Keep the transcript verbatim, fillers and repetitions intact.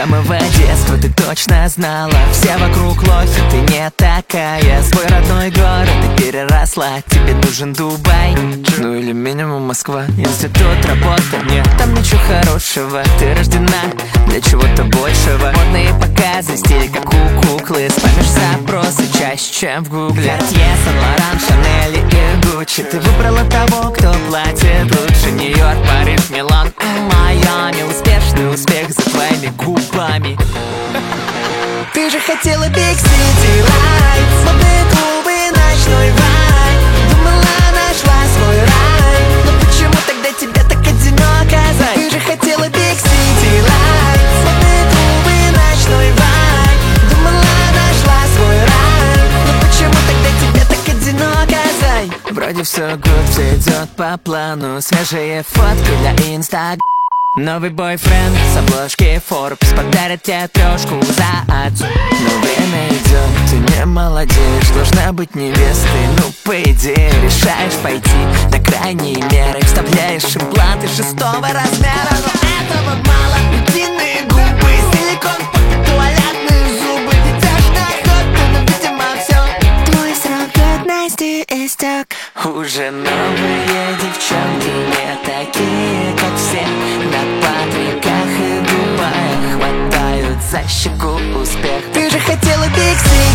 самого детства ты точно знала, все вокруг лохи, ты не такая. Свой родной город ты переросла, тебе нужен Дубай, ну или минимум Москва. Институт, работа, нет там ничего хорошего. Ты рождена для чего-то большего. Модные показы, стиль как у куклы. Спамишь запросы чаще, чем в гугле. Картье, Сан-Лоран, Шанель и Гуччи. Ты выбрала того, кто платит лучше. Нью-Йорк, Париж, Милан, Майами. Успешный успех за твоими губами. Ты же хотела Big City Lights, модные клубы, ночной рай. Думала, нашла свой рай, но почему тогда тебе так одиноко? Ты же хотела Big City Lights, модные клубы, ночной рай. Думала, нашла свой рай, но почему тогда тебе так одиноко? Вроде все good, все идет по плану. Свежие фотки для инстаграма. Новый бойфренд с обложки Forbes подарит тебе трешку за отцу. Но время идет, ты не молодеешь, должна быть невестой. Ну, по идее, решаешь пойти на крайние меры. Вставляешь импланты шестого размера. Но этого мало, длинные губы, силикон, туалетные зубы. Идешь на охоту, но, видимо, все. Твой срок годности истек. Уже новые девчонки не такие, как все. На патриках и Дубаях хватают за щеку успех. Ты же хотела Big City